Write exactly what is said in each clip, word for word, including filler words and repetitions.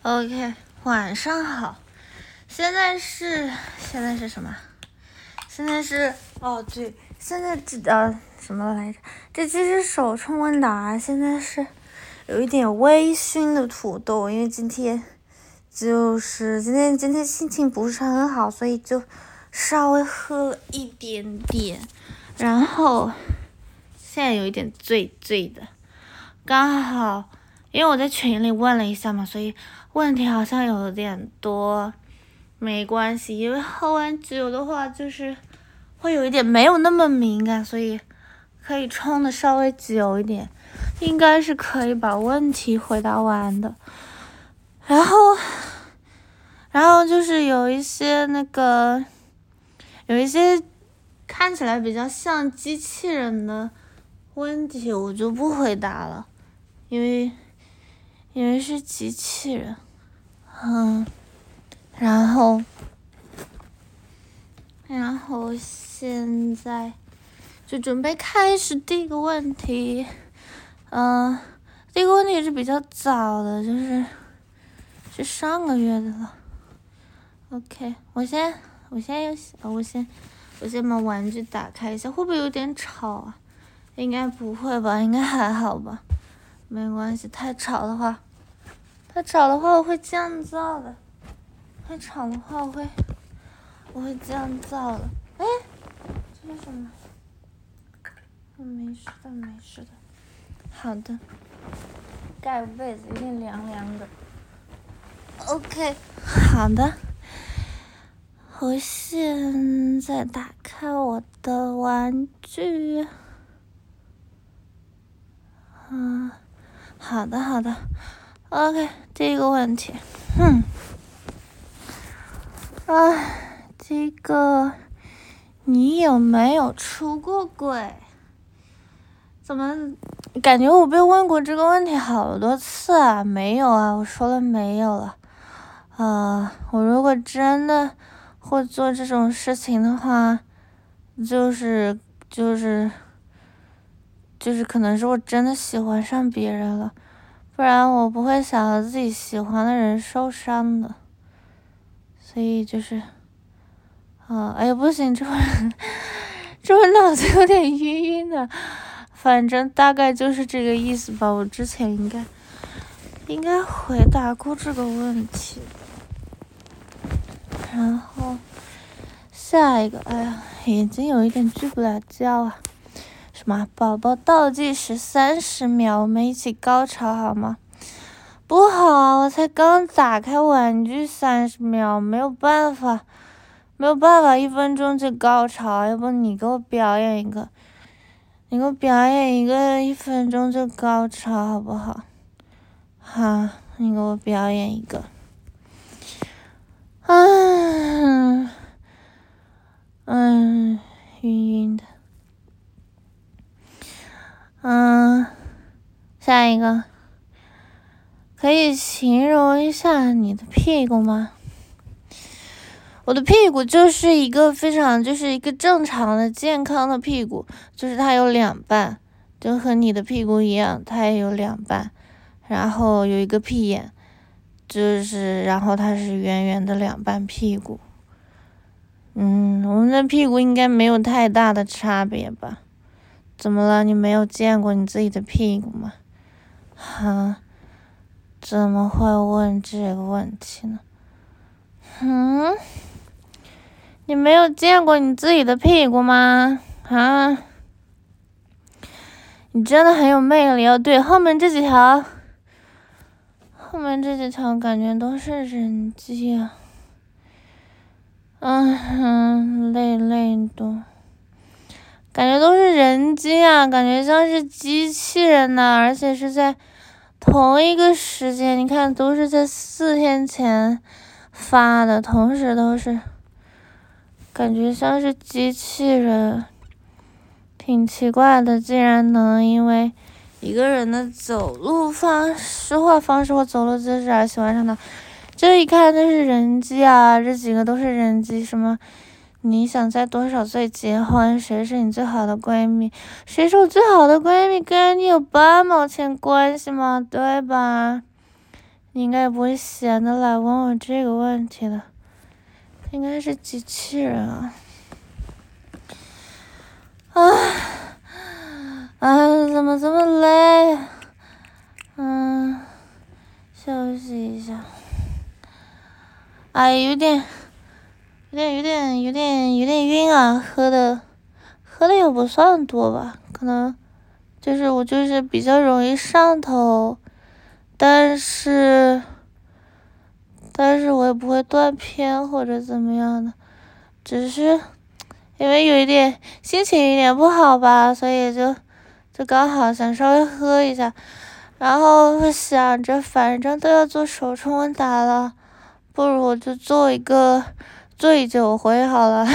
OK， 晚上好，现在是现在是什么？现在是哦对，现在这呃什么来着？这期是手冲问答，现在是有一点微醺的土豆，因为今天就是今天今天心情不是很好，所以就稍微喝了一点点，然后现在有一点醉醉的，刚好因为我在群里问了一下嘛，所以问题好像有点多，没关系，因为喝完酒的话就是会有一点没有那么敏感，所以可以冲的稍微久一点，应该是可以把问题回答完的。然后然后就是有一些那个有一些看起来比较像机器人的问题我就不回答了，因为因为是机器人。嗯，然后然后现在就准备开始第一个问题。嗯，第一个问题是比较早的，就是是上个月的了。OK， 我先我先有我先我先把玩具打开一下，会不会有点吵啊？应该不会吧，应该还好吧，没关系，太吵的话太吵的话我会降噪的，太吵的话我会我会降噪的。哎，这是什么？没事的没事的，好的，盖个被子有点凉凉的。OK， 好的，我现在打开我的玩具。嗯，好的好的 OK， 第一个问题，哼，啊，这个你有没有出过轨？怎么感觉我被问过这个问题好多次啊？没有啊，我说了没有了。呃，我如果真的会做这种事情的话，就是就是就是可能是我真的喜欢上别人了，不然我不会想要自己喜欢的人受伤的。所以就是啊，哎呀不行，这会这会脑子有点晕晕的，反正大概就是这个意思吧。我之前应该应该回答过这个问题。然后下一个，哎呀，已经有一点睡不了觉啊。什么？宝宝倒计时三十秒，我们一起高潮好吗？不好啊，我才刚打开玩具三十秒，没有办法，没有办法一分钟就高潮。要不你给我表演一个，你给我表演一个一分钟就高潮好不好？好，你给我表演一个。嗯嗯，晕晕的。嗯，下一个，可以形容一下你的屁股吗？我的屁股就是一个非常就是一个正常的健康的屁股，就是它有两半，就和你的屁股一样，它也有两半，然后有一个屁眼，就是然后它是圆圆的两半屁股。嗯，我们的屁股应该没有太大的差别吧？怎么了？你没有见过你自己的屁股吗？哈，怎么会问这个问题呢？嗯，你没有见过你自己的屁股吗？啊，你真的很有魅力哦。对，后面这几条，后面这几条感觉都是人机啊。嗯哼，累累的。感觉都是人机啊，感觉像是机器人呐、啊，而且是在同一个时间，你看都是在四天前发的，同时都是，感觉像是机器人，挺奇怪的，竟然能因为一个人的走路方说话方式或走路姿势而喜欢上他，这一看就是人机啊，这几个都是人机，什么？你想在多少岁结婚？谁是你最好的闺蜜？谁是我最好的闺蜜？跟你有半毛钱关系吗？对吧？ 你应该也不会闲的来问我这个问题的，应该是机器人啊。啊，啊，怎么这么累？嗯，休息一下。哎，有点，有点，有点，有点，有点晕啊！喝的，喝的也不算多吧，可能就是我就是比较容易上头，但是，但是我也不会断片或者怎么样的，只是因为有一点心情有点不好吧，所以就就刚好想稍微喝一下，然后想着反正都要做手冲问答了。不如我就做一个醉酒回好了，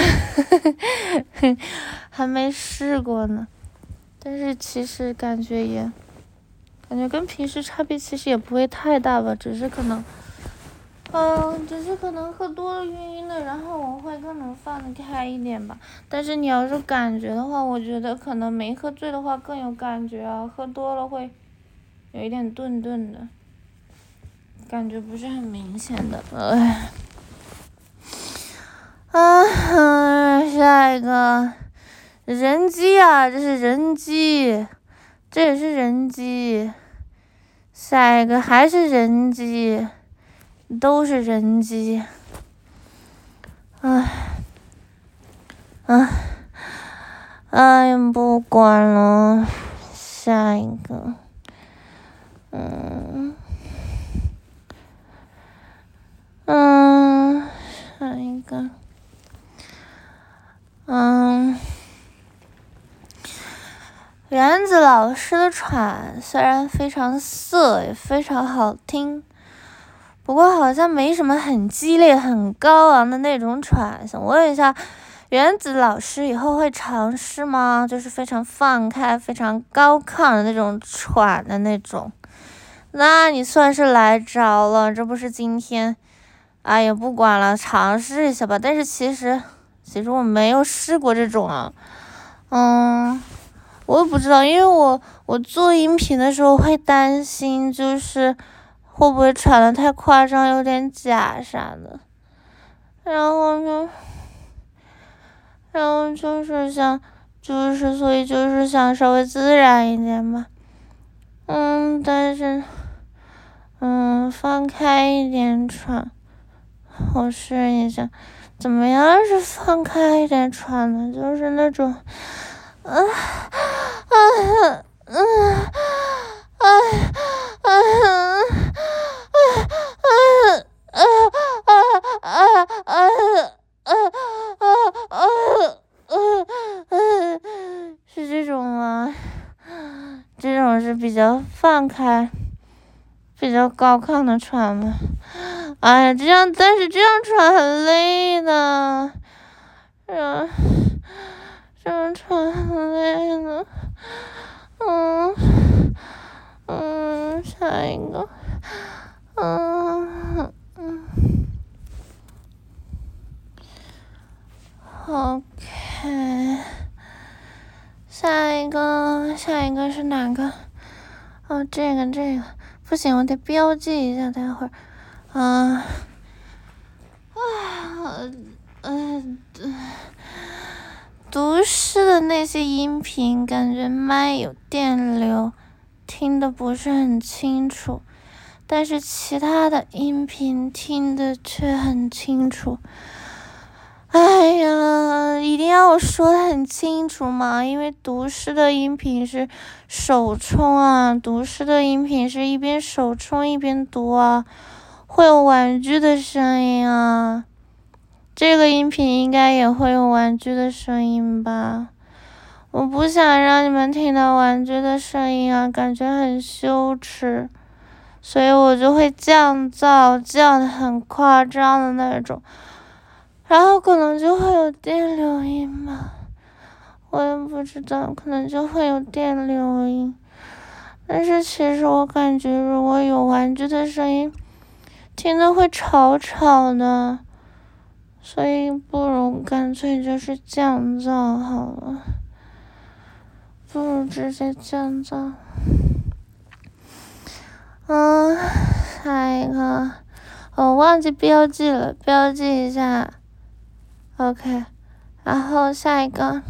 还没试过呢。但是其实感觉也，感觉跟平时差别其实也不会太大吧，只是可能，嗯，只是可能喝多了晕晕的，然后我会更能放得开一点吧。但是你要是感觉的话，我觉得可能没喝醉的话更有感觉啊，喝多了会有一点顿顿的。感觉不是很明显的，哎，啊，下一个人机啊，这是人机，这也是人机，下一个还是人机，都是人机，哎，哎，哎，不管了，下一个，嗯。嗯，下一个，嗯，园子老师的喘虽然非常涩，也非常好听，不过好像没什么很激烈、很高昂的那种喘。想问一下，园子老师以后会尝试吗？就是非常放开、非常高亢的那种喘的那种。那你算是来着了，这不是今天。哎呀，不管了，尝试一下吧。但是其实，其实我没有试过这种啊。嗯，我也不知道，因为我我做音频的时候会担心，就是会不会喘得太夸张，有点假啥的。然后呢，然后就是想，就是所以就是想稍微自然一点嘛。嗯，但是，嗯，放开一点喘。我试一下，怎么样是放开一点喘呢？就是那种，啊啊嗯啊啊啊啊啊啊啊啊啊！是这种吗？这种是比较放开、比较高亢的喘吗？哎呀，这样，但是这样喘很累的，这这样喘很累的，嗯嗯，下一个，嗯嗯 ，OK， 下一个，下一个是哪个？哦，这个这个，不行，我得标记一下，待会儿，嗯、呃。啊，嗯、呃，读诗的那些音频感觉麦有电流，听得不是很清楚，但是其他的音频听得却很清楚。哎呀，一定要我说得很清楚吗？因为读诗的音频是手冲啊，读诗的音频是一边手冲一边读啊，会有玩具的声音啊。这个音频应该也会有玩具的声音吧？我不想让你们听到玩具的声音啊，感觉很羞耻，所以我就会降噪，降得很夸张的那种，然后可能就会有电流音吧，我也不知道，可能就会有电流音。但是其实我感觉如果有玩具的声音，听着会吵吵的。所以不如干脆就是降噪好了，不如直接降噪。嗯，下一个， 嗯，我忘记标记了，标记一下。OK， 然后下一个。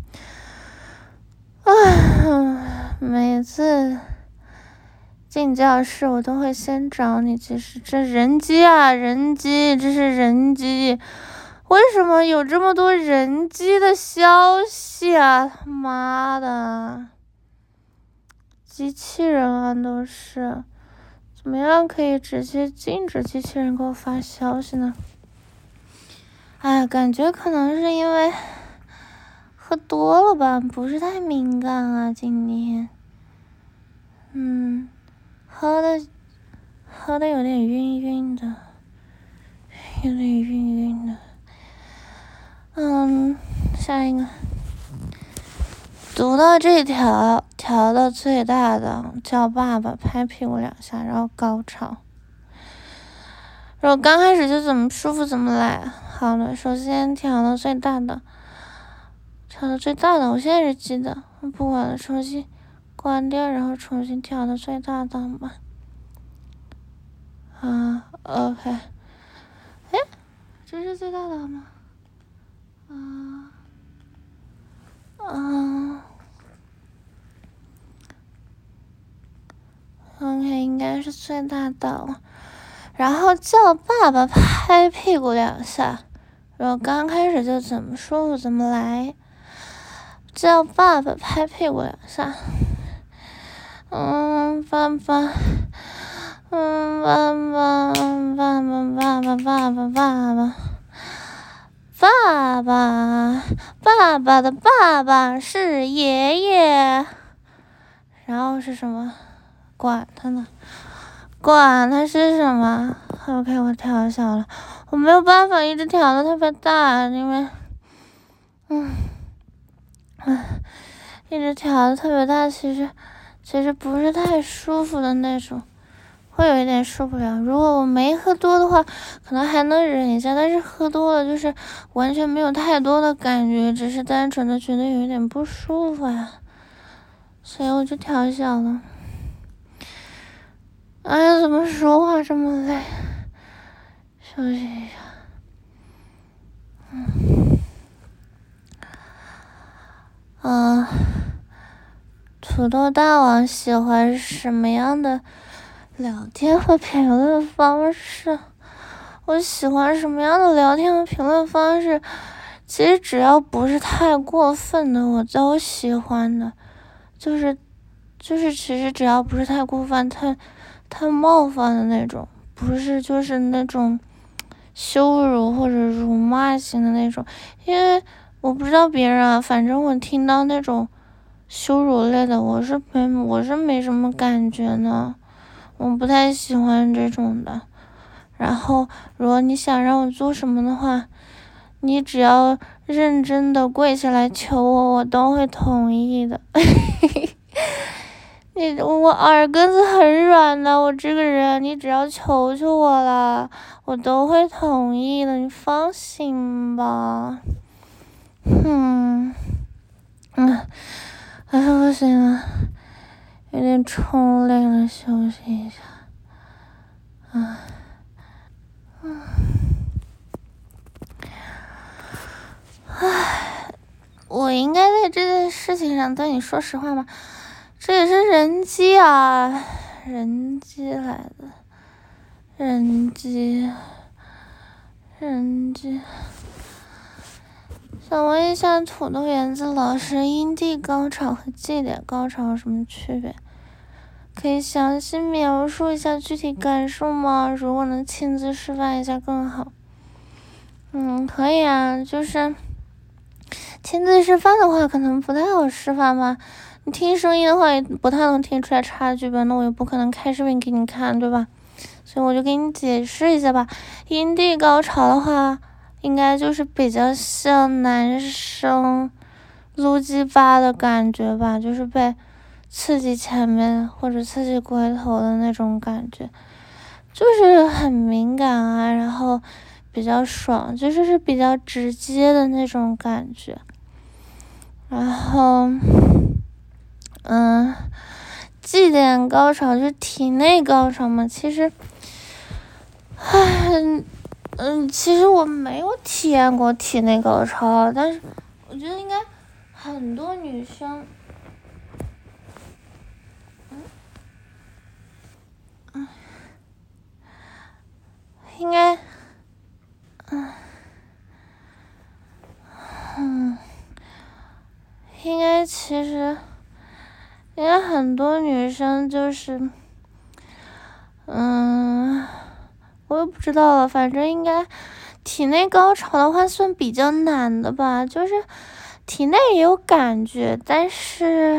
啊，每次进教室我都会先找你，其实这人机啊，人机，这是人机。为什么有这么多人机的消息啊？他妈的，机器人啊都是，怎么样可以直接禁止机器人给我发消息呢？哎，感觉可能是因为喝多了吧，不是太敏感啊，今天，嗯，喝的喝的有点晕晕的，有点晕晕的。嗯，下一个，读到这条，调到最大的，叫爸爸拍屁股两下，然后高潮。然后刚开始就怎么舒服怎么来。好的，首先调到最大的，调到最大的，我现在是记得，不管了，重新关掉，然后重新调到最大档吧。啊 ，OK， 哎，这是最大档吗？啊，啊 ，OK， 应该是最大档。然后叫爸爸拍屁股两下，然后刚开始就怎么舒服怎么来。叫爸爸拍屁股两下，嗯，爸爸，嗯，爸爸，爸爸，爸爸，爸爸，爸爸。爸爸，爸爸的爸爸是爷爷，然后是什么？管他呢，管他是什么 ？OK， 我调小了，我没有办法一直调的特别大，因为，嗯，嗯，一直调的特别大，其实其实不是太舒服的那种。会有一点受不了，如果我没喝多的话，可能还能忍一下，但是喝多了就是完全没有太多的感觉，只是单纯的觉得有一点不舒服呀，所以我就调小了。哎呀，怎么说话这么累？休息一下。嗯。啊，土豆大王喜欢什么样的聊天和评论方式？我喜欢什么样的聊天和评论方式？其实只要不是太过分的，我都喜欢的。就是，就是其实只要不是太过分、太太冒犯的那种，不是就是那种羞辱或者辱骂型的那种。因为我不知道别人啊，反正我听到那种羞辱类的，我是没我是没什么感觉呢。我不太喜欢这种的。然后如果你想让我做什么的话，你只要认真的跪下来求我，我都会同意的。你我耳根子很软的，我这个人，你只要求求我了，我都会同意的，你放心吧。嗯嗯，哎，不行了，有点冲累了，休息一下。啊，嗯，唉，我应该在这件事情上对你说实话吗？这也是人机啊，人机来的，人机，人机。想问一下土豆园子老师，阴蒂高潮和绩点高潮有什么区别？可以详细描述一下具体感受吗？如果能亲自示范一下更好。嗯，可以啊，就是亲自示范的话，可能不太好示范吧。你听声音的话，也不太能听出来差距吧？那我也不可能开视频给你看，对吧？所以我就给你解释一下吧。阴蒂高潮的话，应该就是比较像男生撸鸡巴的感觉吧，就是被刺激前面或者刺激龟头的那种感觉，就是很敏感啊，然后比较爽，就是是比较直接的那种感觉。然后嗯，绩点高潮就是体内高潮嘛，其实唉，嗯，其实我没有体验过体内高潮，但是我觉得应该很多女生，嗯，嗯，应该，嗯，嗯，应该其实，应该很多女生就是，嗯，我也不知道了，反正应该体内高潮的话算比较难的吧，就是体内也有感觉，但是，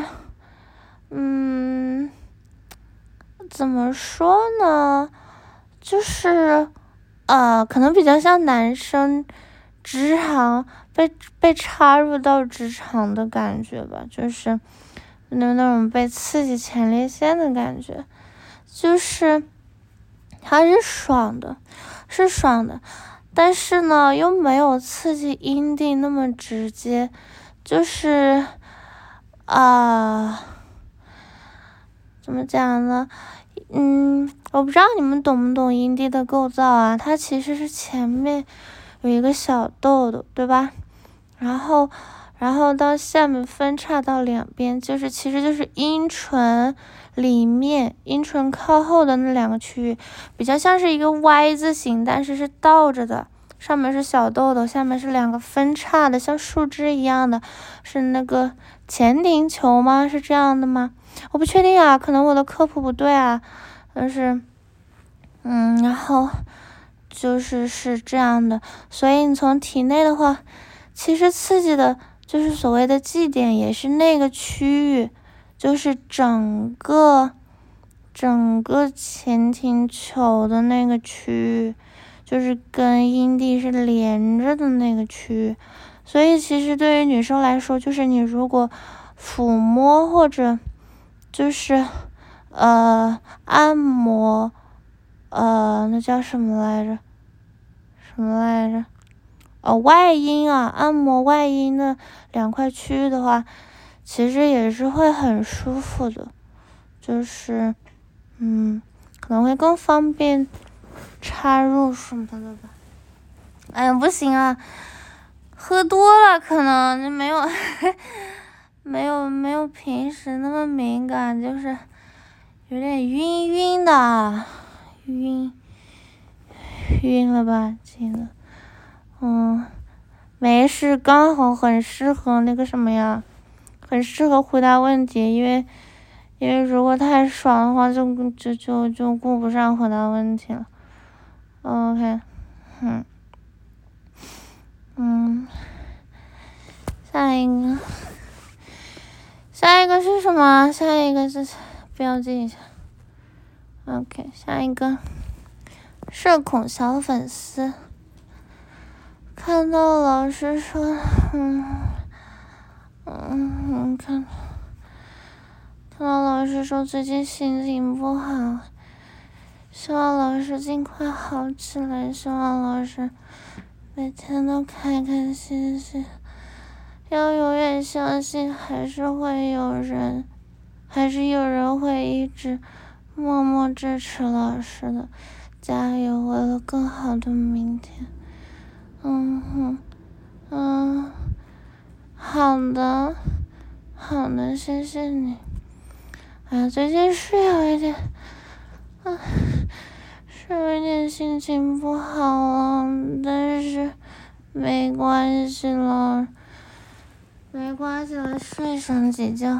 嗯，怎么说呢？就是，呃，可能比较像男生直肠被被插入到直肠的感觉吧，就是那那种被刺激前列腺的感觉，就是它是爽的，是爽的，但是呢又没有刺激阴蒂那么直接，就是啊、呃，怎么讲呢？嗯，我不知道你们懂不懂阴蒂的构造啊？它其实是前面有一个小豆豆，对吧？然后，然后到下面分叉到两边，就是其实就是阴唇里面，阴唇靠后的那两个区域，比较像是一个 Y 字形，但是是倒着的，上面是小豆豆，下面是两个分叉的，像树枝一样的，是那个前庭球吗？是这样的吗？我不确定啊，可能我的科普不对啊，但是，嗯，然后就是是这样的，所以你从体内的话，其实刺激的就是所谓的G点，也是那个区域，就是整个整个前庭球的那个区域，就是跟阴蒂是连着的那个区域，所以其实对于女生来说，就是你如果抚摸或者就是呃按摩，呃那叫什么来着？什么来着？哦，外阴啊，按摩外阴的两块区域的话，其实也是会很舒服的，就是嗯可能会更方便插入什么的吧。哎呀，不行啊，喝多了可能就没有没有没有平时那么敏感，就是有点晕晕的，晕晕了吧，记得，嗯，没事，刚好很适合那个什么呀，很适合回答问题，因为因为如果太爽的话就，就就就就顾不上回答问题了。OK， 嗯嗯，下一个，下一个是什么？下一个是标记一下。OK， 下一个，社恐小粉丝。看到老师说，嗯嗯，看看到老师说最近心情不好，希望老师尽快好起来，希望老师每天都开开心心，要永远相信还是会有人，还是有人会一直默默支持老师的，加油，为了更好的明天。嗯哼，嗯，好的，好的，谢谢你。哎，最近是有一点，啊，是有一点心情不好了，但是没关系了，没关系了，睡上几觉。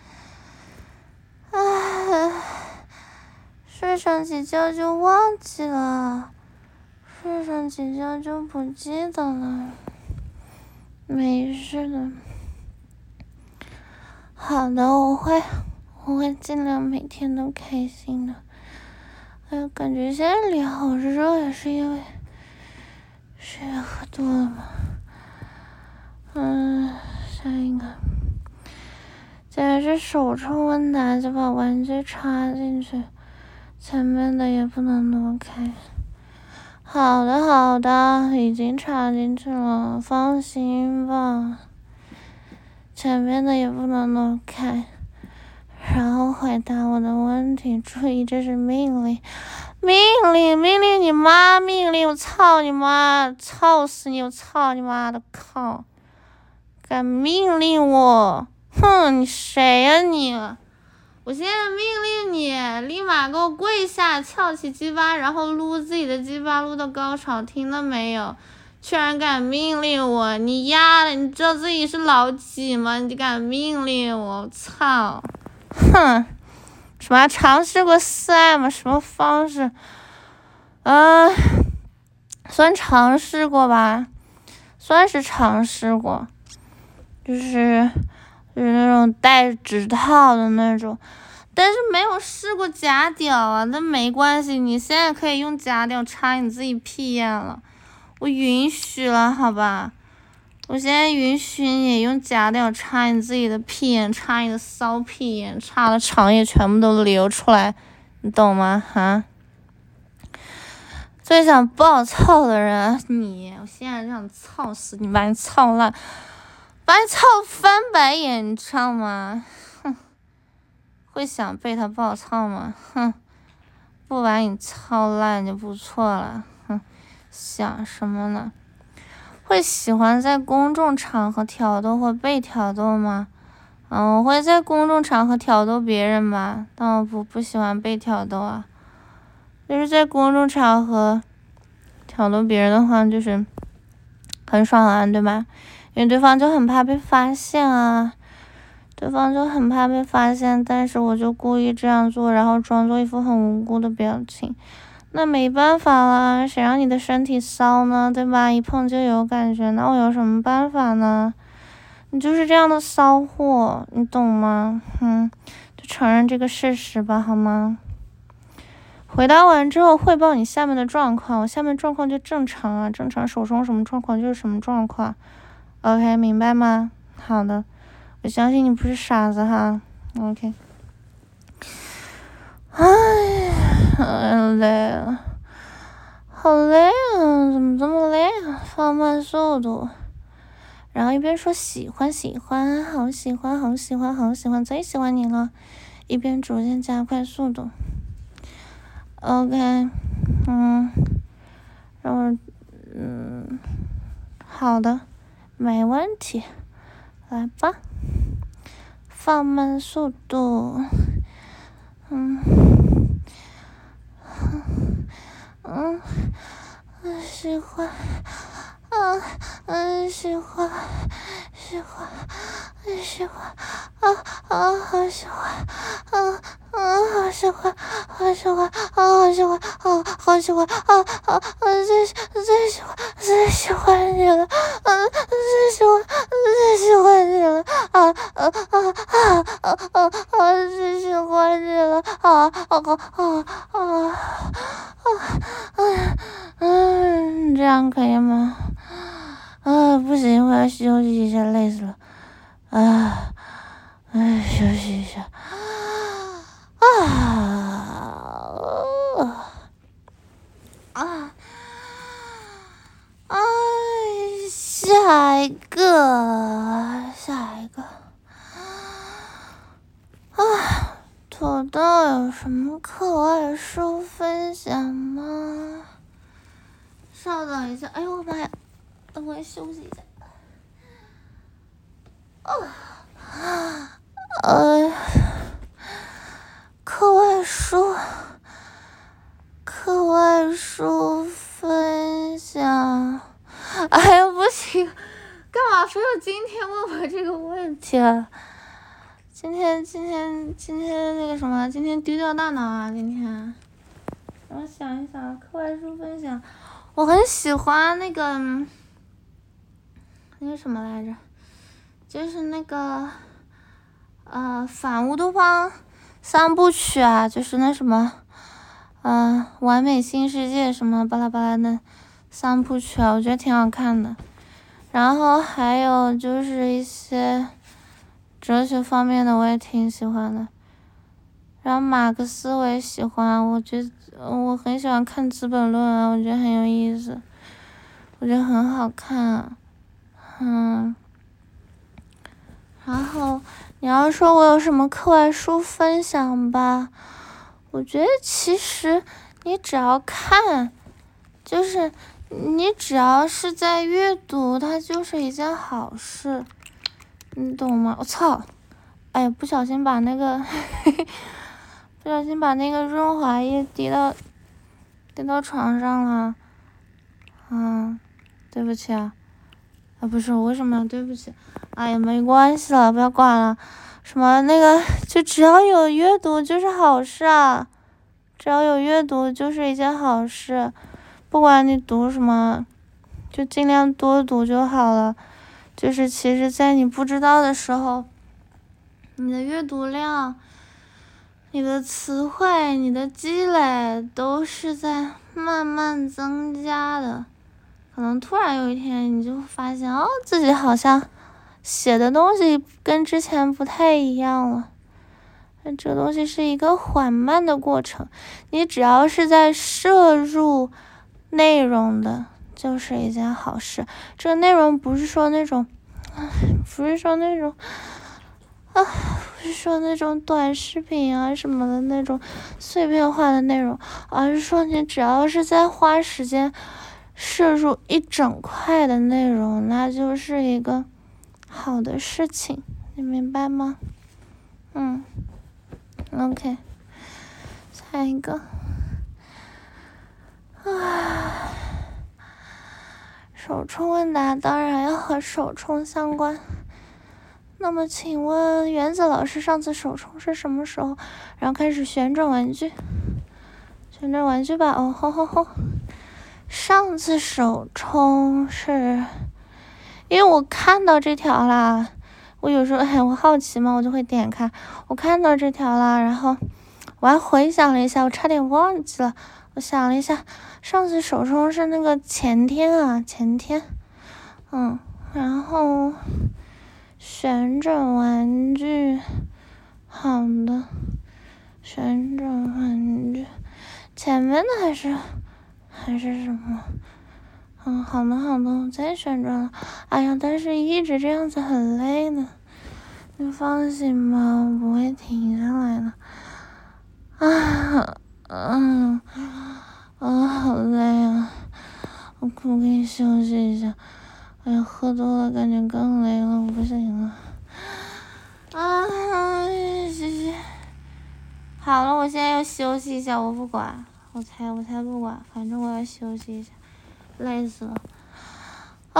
唉，睡上几觉就忘记了。睡上几觉就不记得了，没事的。好的，我会，我会尽量每天都开心的。哎呀，感觉现在脸好热呀，是因为是因为喝多了吗？嗯，下一个，既然是手冲问答，就把玩具插进去，前面的也不能挪开。好的，好的，已经插进去了，放心吧。前面的也不能挪开，然后回答我的问题，注意这是命令， 命令命令你妈，命令我操你妈，操死你！我操你妈的靠！敢命令我，哼！你谁呀、啊、你？我现在命令你，立马给我跪下，翘起鸡巴，然后撸自己的鸡巴，撸到高潮，听到没有？居然敢命令我，你丫的！你知道自己是老几吗？你敢命令我，操！哼！什么尝试过四爱吗？什么方式？呃，算尝试过吧，算是尝试过，就是就是那种带指套的那种，但是没有试过假屌啊。那没关系，你现在可以用假屌插你自己屁眼了，我允许了，好吧？我现在允许你用假屌插你自己的屁眼，插你的骚屁眼，插的肠液全部都流出来，你懂吗？哈？最想暴操的人，你，我现在就想操死你，把你操烂，把你操翻白眼，你知道吗？哼，会想被他暴操吗？哼，不把你操烂就不错了。哼，想什么呢？会喜欢在公众场合挑逗或被挑逗吗？嗯，我会在公众场合挑逗别人吧，但我不不喜欢被挑逗啊。就是在公众场合挑逗别人的话，就是很爽啊，对吧？因为对方就很怕被发现啊，对方就很怕被发现，但是我就故意这样做，然后装作一副很无辜的表情。那没办法啦，谁让你的身体骚呢，对吧？一碰就有感觉，那我有什么办法呢？你就是这样的骚货，你懂吗？嗯，就承认这个事实吧，好吗？回答完之后汇报你下面的状况，我下面状况就正常啊，正常手中什么状况就是什么状况。OK， 明白吗？好的，我相信你不是傻子哈。OK。哎。好累啊，好累啊，怎么这么累啊？放慢速度，然后一边说喜欢喜欢，好喜欢好喜欢好喜欢，最喜欢你了，一边逐渐加快速度。OK， 嗯，让我，嗯，好的，没问题，来吧，放慢速度，嗯。嗯，嗯，喜欢，嗯嗯，喜欢，喜欢，喜欢，啊啊，好喜欢，啊啊，好喜欢，好喜欢，啊，好喜欢，啊，好喜欢，啊啊，最最喜欢，最喜欢你了，嗯，最喜欢，最喜欢你了，啊啊啊啊啊啊，最喜欢你了，啊啊啊啊啊！嗯，这样可以吗？啊，不行，我要休息一下，累死了。啊，哎，休息一下。啊啊啊！下一个，下一个。啊。土豆有什么课外书分享吗？稍等一下，哎呦我妈呀，等我休息一下。哦，呃，课外书，课外书分享。哎呀，不行，干嘛非要今天问我这个问题啊？今天今天今天那个什么，今天丢掉大脑啊！今天，让我想一想，课外书分享，我很喜欢那个那个什么来着，就是那个呃反乌托邦三部曲啊，就是那什么呃完美新世界什么巴拉巴拉的三部曲啊，我觉得挺好看的。然后还有就是一些哲学方面的我也挺喜欢的，然后马克思我也喜欢，我觉得我很喜欢看《资本论》啊，我觉得很有意思，我觉得很好看啊，嗯。然后你要说我有什么课外书分享吧，我觉得其实你只要看，就是你只要是在阅读，它就是一件好事，你懂吗？我操！哎，不小心把那个不小心把那个润滑液滴到滴到床上了，嗯，对不起啊，啊不是，我为什么要对不起？哎呀，没关系了，不要管了。什么那个，就只要有阅读就是好事啊，只要有阅读就是一件好事，不管你读什么，就尽量多读就好了。就是其实在你不知道的时候，你的阅读量、你的词汇、你的积累都是在慢慢增加的。可能突然有一天你就发现，哦，自己好像写的东西跟之前不太一样了。这个东西是一个缓慢的过程，你只要是在摄入内容的，就是一件好事。这个内容不是说那种，不是说那种，啊，不是说那种短视频啊什么的那种碎片化的内容，而是说你只要是在花时间摄入一整块的内容，那就是一个好的事情，你明白吗？嗯。OK， 下一个，啊，手冲问答当然要和手冲相关。那么，请问原子老师上次手冲是什么时候？然后开始旋转玩具，旋转玩具吧。哦吼吼吼！上次手冲是，因为我看到这条啦。我有时候哎，我好奇嘛，我就会点开。我看到这条了，然后我还回想了一下，我差点忘记了。我想了一下，上次手冲是那个前天啊，前天，嗯，然后旋转玩具，好的，旋转玩具，前面的还是还是什么？嗯，好的好的，我再旋转了。哎呀，但是一直这样子很累的。你放心吧，我不会停下来的。啊，嗯，啊，好累啊！我可不可以休息一下？哎呀，喝多了感觉更累了，我不行了。啊，谢谢。好了，我现在要休息一下，我不管，我才我才不管，反正我要休息一下。累死了，啊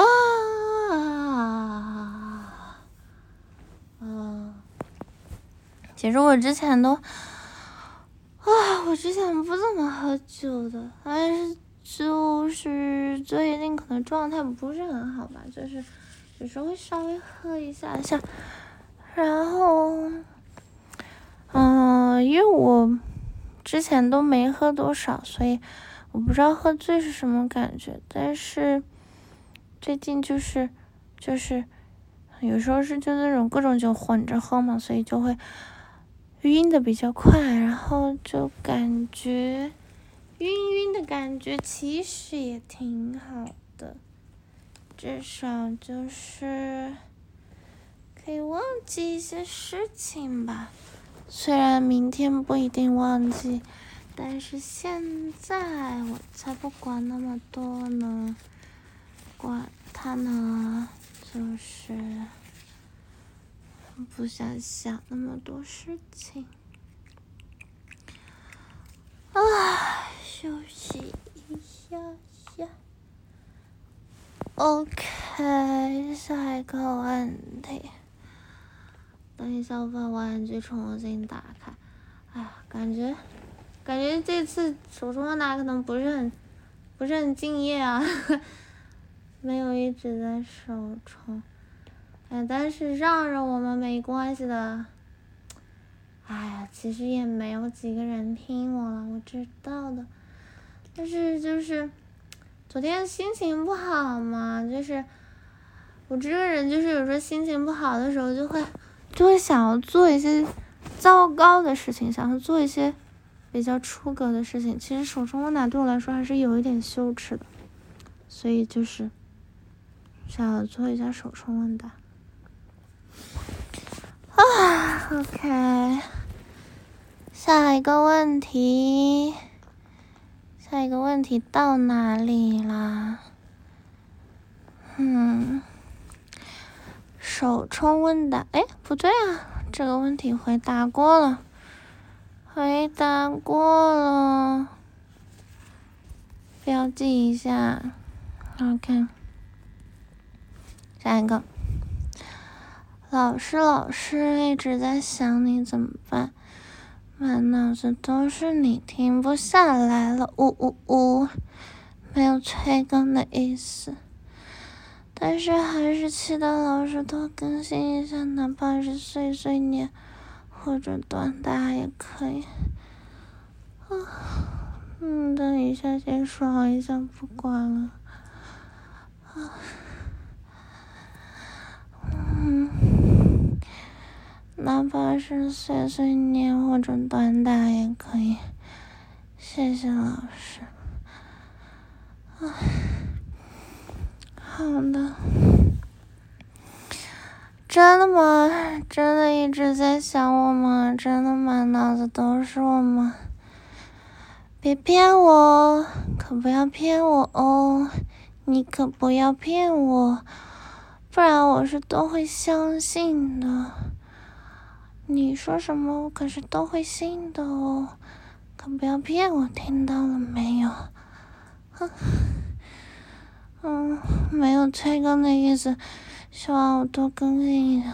啊！其实我之前都，啊，我之前不怎么喝酒的，但是就是最近可能状态不是很好吧，就是有时候会稍微喝一下下，然后，嗯、呃，因为我之前都没喝多少，所以我不知道喝醉是什么感觉，但是最近就是就是有时候是就那种各种酒混着喝嘛，所以就会晕的比较快，然后就感觉晕晕的感觉其实也挺好的，至少就是可以忘记一些事情吧，虽然明天不一定忘记，但是现在我才不管那么多呢，管他呢，就是不想想那么多事情。啊，休息一下下。OK， 下一个问题。等一下，我把玩具重新打开。哎呀，感觉感觉这次手冲问答可能不是很不是很敬业啊，没有一直在手冲。哎，但是让着我们没关系的。哎呀，其实也没有几个人听我了，我知道的。但是就是昨天心情不好嘛，就是我这个人就是有时候心情不好的时候就会就会想要做一些糟糕的事情，想要做一些比较出格的事情。其实手冲问答对我来说还是有一点羞耻的，所以就是想要做一下手冲问答。啊 ，OK， 下一个问题， 下一个问题到哪里啦？嗯，手冲问答，哎，不对啊，这个问题回答过了，回答过了，标记一下。OK， 下一个，老师老师一直在想你怎么办？满脑子都是你，停不下来了，呜呜呜，没有催更的意思，但是还是期待老师多更新一下，哪怕是碎碎念或者短打也可以。啊，嗯，等一下先刷一下，不管了。啊，嗯。哪怕是碎碎念或者短打也可以，谢谢老师。啊，好的。真的吗？真的一直在想我吗？真的满脑子都是我吗？别骗我，可不要骗我哦！你可不要骗我，不然我是都会相信的。你说什么我可是都会信的哦，可不要骗我，听到了没有？哼，嗯，没有催更的意思，希望我多更新一下。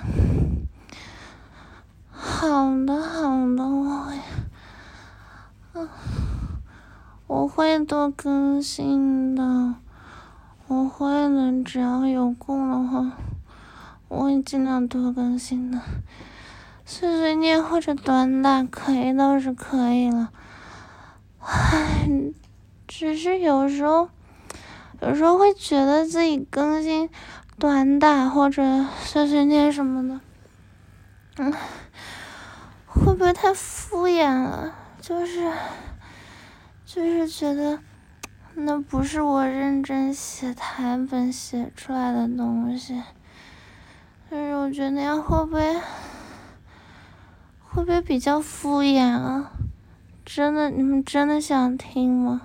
好的，好的，我会，嗯，我会多更新的，我会的，只要有空的话，我会尽量多更新的。碎碎念或者短打可以倒是可以了，唉，只是有时候，有时候会觉得自己更新短打或者碎碎念什么的，嗯，会不会太敷衍了？就是，就是觉得那不是我认真写台本写出来的东西，但是我觉得那样会不会？会不会比较敷衍啊？真的，你们真的想听吗？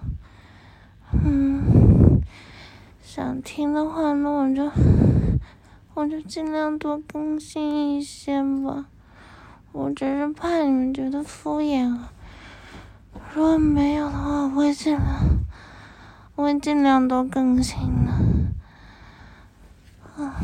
嗯，想听的话，那我就我就尽量多更新一些吧。我只是怕你们觉得敷衍啊。如果没有的话，我会尽量，我会尽量多更新的。啊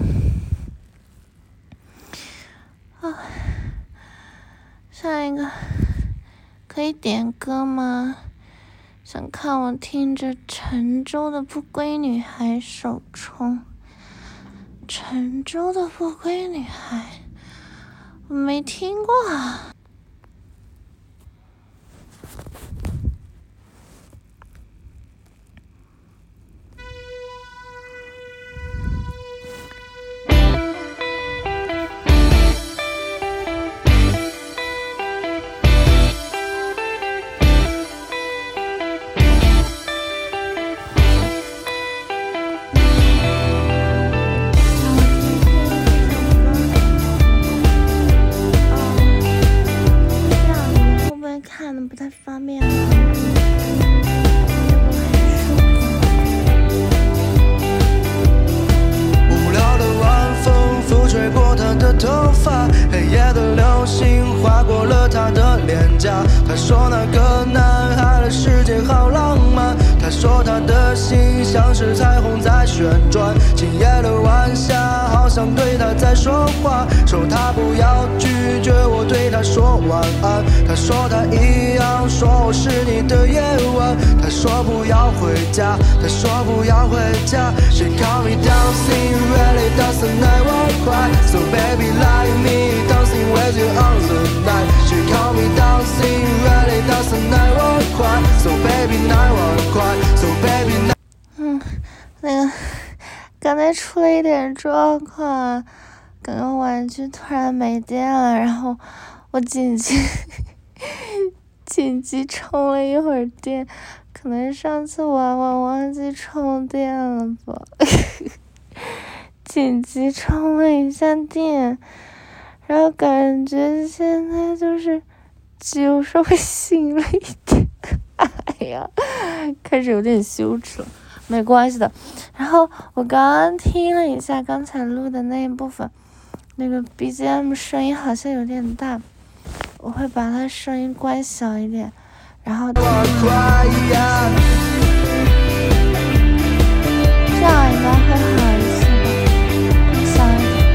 啊。下一个可以点歌吗？想看我听着沉舟的不归女孩手冲。沉舟的不归女孩，我没听过啊。看的不太方便啊。 无聊的晚风拂吹过她的头发，黑夜的流星划过了她的脸颊。她说那个男孩的世界好浪漫，她说她的心像是彩虹在旋转。今夜的晚霞好像对她在说话，说她不要拒绝我对她说晚安。她说她一样说我是你的夜晚。她说不要回家，她说不要回家。She call me dancing, really doesn't night walk cry. So baby like me, dancing with you on the night. She call me dancing, really doesn't night walk cry. So baby night walk cry. So baby night. 嗯，那个刚才出了一点状况，刚刚玩具突然没电了，然后我紧急紧急充了一会儿电，可能上次玩玩忘记充电了吧。紧急充了一下电，然后感觉现在就是只有稍微醒了一点。 哎呀，开始有点羞耻了，没关系的。然后我刚刚听了一下刚才录的那一部分，那个 B G M 声音好像有点大，我会把它声音关小一点，然后听这样应该会好一些吧，小一点。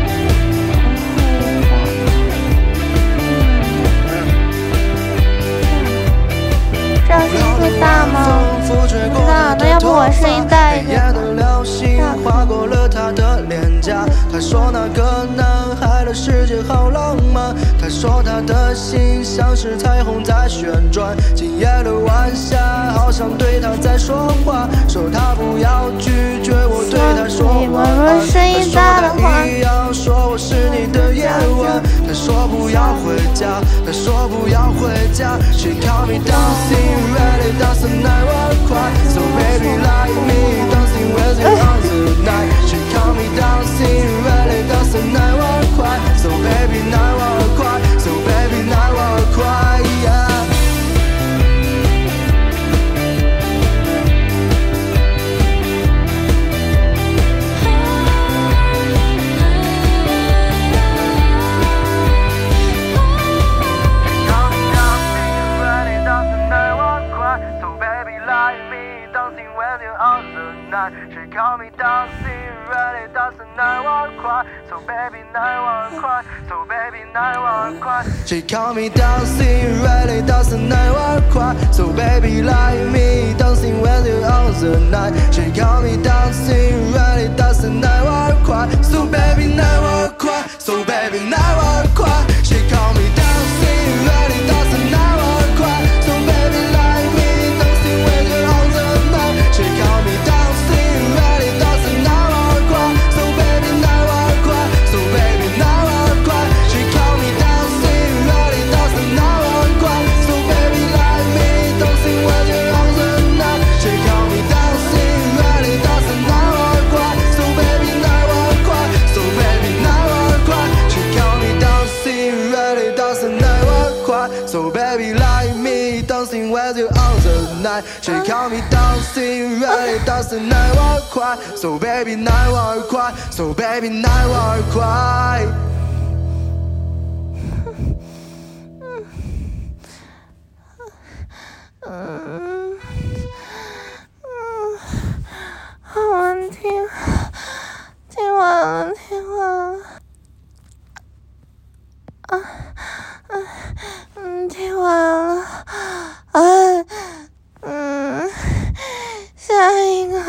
这样声音会大吗？不知道，那要不我声音大一点吧。 划过了他的脸颊，他说那个男孩的世界好浪漫，他说他的心像是彩虹在旋转，今夜的晚霞好像对他在说话，说他不要拒绝我对他说晚安，他说他一样说我是你的夜晚，他说不要回家，他说不要回家， She call me dancing ready dancing night one cry So baby like me dancing with you on the night She call me dancing ready dancing night one cry So baby night one cry So baby night one cry yeah She call me dancing, ready dancing, night one cry. So baby, night one cry. So baby, night one cry. She call me dancing, ready dancing, night one cry. So baby, like me, dancing with you all the night. She call me dancing, ready dancing, night one cry. So baby, night one cry. So baby, night one cry. She call me dancing, ready dancing, night one cry. So baby, like me, dancing with you all the night. She call me dancing. So baby like me dancing with you all the night She call me dancing ready dancing night one cry So baby night one cry So baby night one cry 嗯嗯，好难听，听完了，听完了，啊啊嗯，听完了，啊嗯，下一个，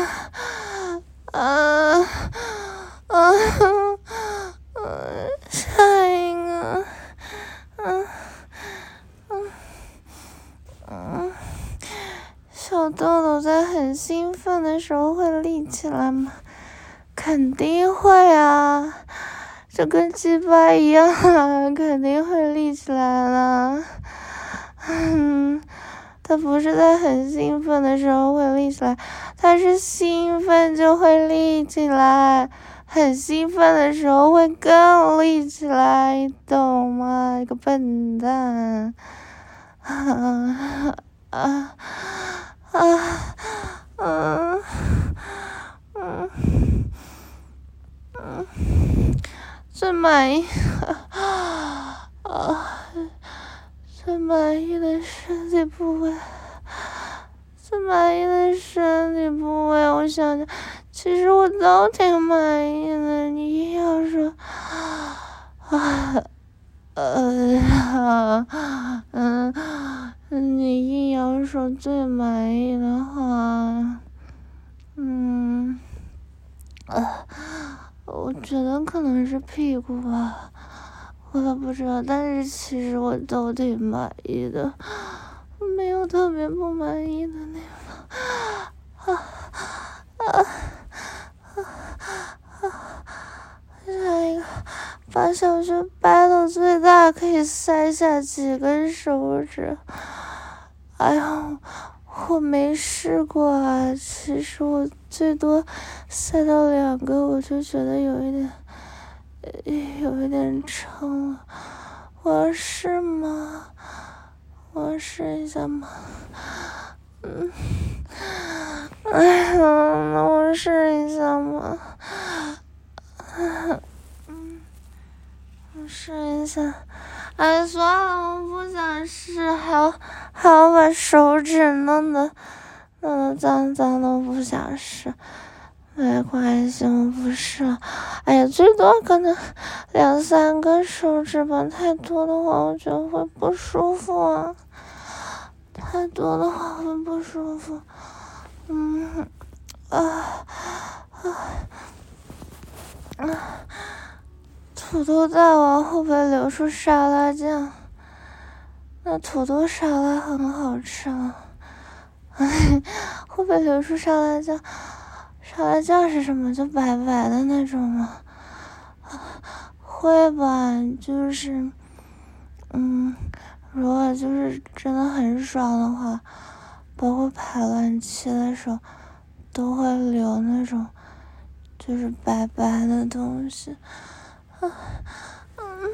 啊啊嗯，下一个，嗯嗯嗯。小豆豆在很兴奋的时候会立起来吗？肯定会啊，这跟鸡巴一样啊，肯定会立起来了。嗯，他不是在很兴奋的时候会立起来，他是兴奋就会立起来，很兴奋的时候会更立起来，你懂吗？一个笨蛋。啊啊啊嗯嗯嗯，最满意啊，最满意的身体部位，最满意的身体部位，我想想，其实我都挺满意的。你要说啊。呃，嗯，你硬要说最满意的话，嗯，呃，我觉得可能是屁股吧，我也不知道，但是其实我都挺满意的，没有特别不满意的地方。啊啊啊啊！下一个。把小穴掰到最大，可以塞下几根手指。哎呀，我没试过啊，其实我最多塞到两个，我就觉得有一点，有一点撑了。我要试吗？我要试一下吗？ 嗯，哎呀，那我试一下嘛。嗯，我试一下。哎，算了，我不想试，还要还要把手指弄得弄得脏脏的，我不想试。没关系，我不试了。哎呀，最多可能两三个手指吧，太多的话我觉得会不舒服啊。太多的话会不舒服。嗯啊啊啊！土豆大王会不会流出沙拉酱？那土豆沙拉很好吃啊。会不会流出沙拉酱？沙拉酱是什么？就白白的那种吗？会吧，就是，嗯，如果就是真的很爽的话，包括排卵期的时候，都会流那种，就是白白的东西。啊，嗯，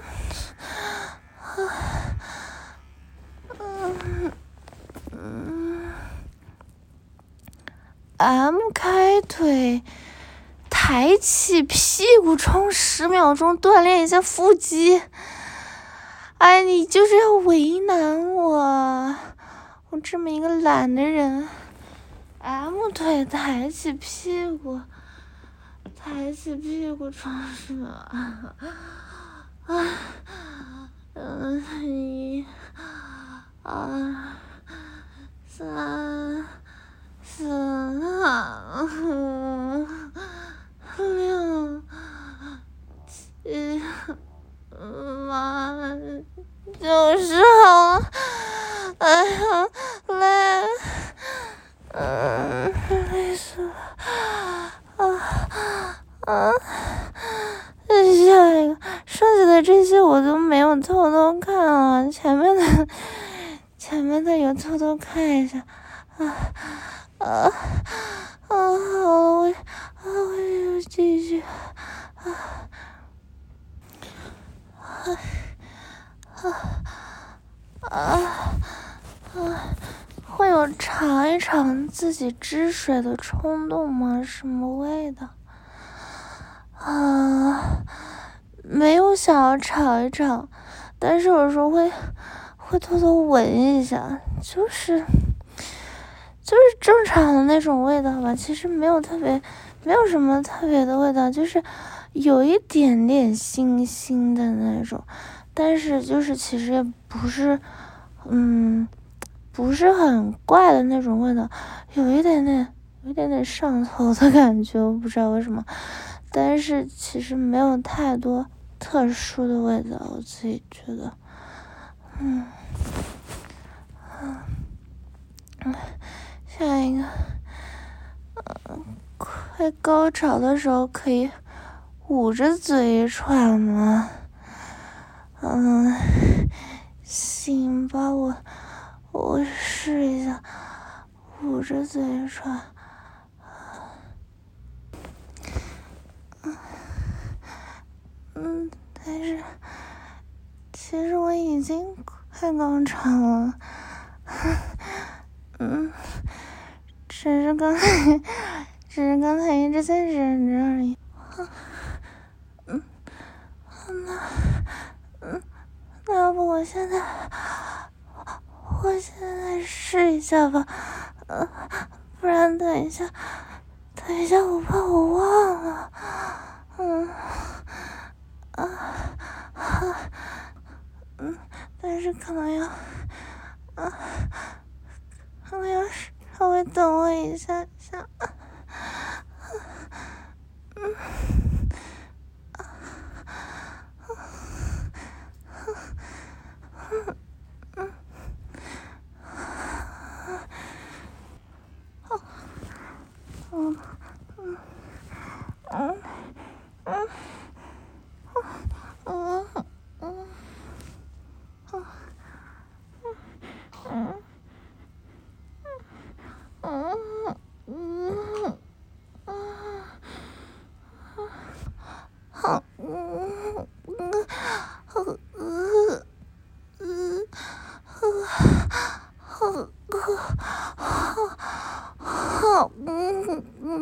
嗯，嗯 ，M 开腿。抬起屁股冲十秒钟锻炼一下腹肌。哎，你就是要为难我，我这么一个懒的人。M 腿抬起屁股，抬起屁股冲十秒。啊，嗯，一、二、三、四、五。六七八九十好了，哎呀，累，嗯，累死了，啊啊！下一个，剩下的这些我都没有偷偷看了，前面的前面的有偷偷看一下，啊啊啊！好了，我。啊，我又继续，啊，啊，啊，啊，会有尝一尝自己汁水的冲动吗？什么味道？啊，没有想要尝一尝，但是有时候会会偷偷闻一下，就是就是正常的那种味道吧，其实没有特别。没有什么特别的味道，就是有一点点腥腥的那种，但是就是其实也不是，嗯，不是很怪的那种味道，有一点点，有一点点上头的感觉，我不知道为什么，但是其实没有太多特殊的味道，我自己觉得，嗯，嗯，下一个，嗯。快高潮的时候可以捂着嘴喘吗？嗯，行吧，我我试一下捂着嘴喘。嗯，但是其实我已经快高潮了。嗯，只是刚才。只是刚才一直在忍着而已。嗯，那，嗯，那要不我现在，我现在试一下吧，呃，不然等一下，等一下我怕我忘了。嗯，啊，啊，嗯，但是可能要，啊，可能要稍微等我一下下。嗯，啊，嗯，嗯，嗯，嗯，嗯，嗯，嗯，嗯，嗯，嗯。好，嗯嗯，好，嗯嗯，好，好，好，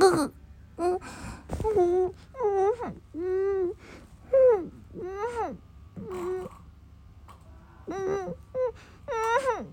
嗯嗯嗯嗯嗯嗯嗯嗯嗯嗯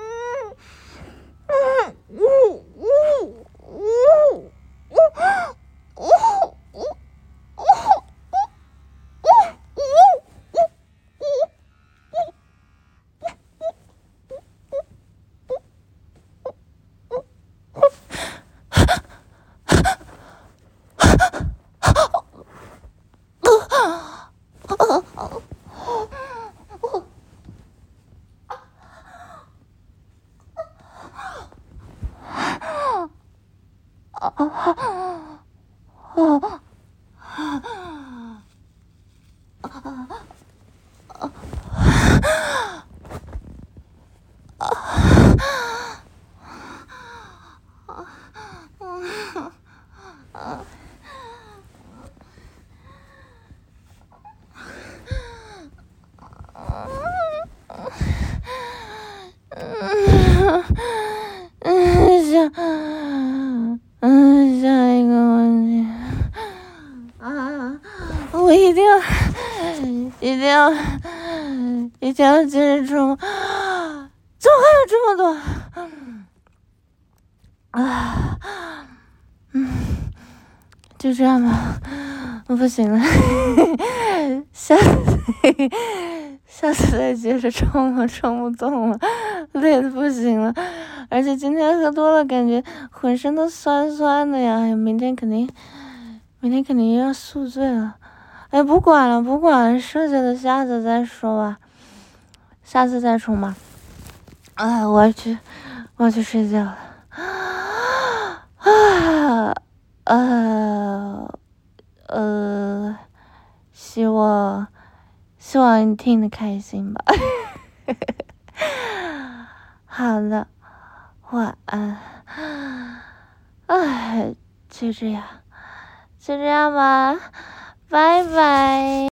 下嗯下一个问题啊，我一定要一定要一定要接着冲，怎么还有这么多啊？嗯，就这样吧，我不行了，下次下次再接着冲，我冲不动了，累得不行了，而且今天喝多了，感觉浑身都酸酸的呀，明天肯定明天肯定要宿醉了。哎，不管了不管了，剩下的下次再说吧，下次再冲吧。啊，我要去我要去睡觉了。啊呃呃，希望希望你听得开心吧。好了，晚安。哎，就这样，就这样吧，拜拜。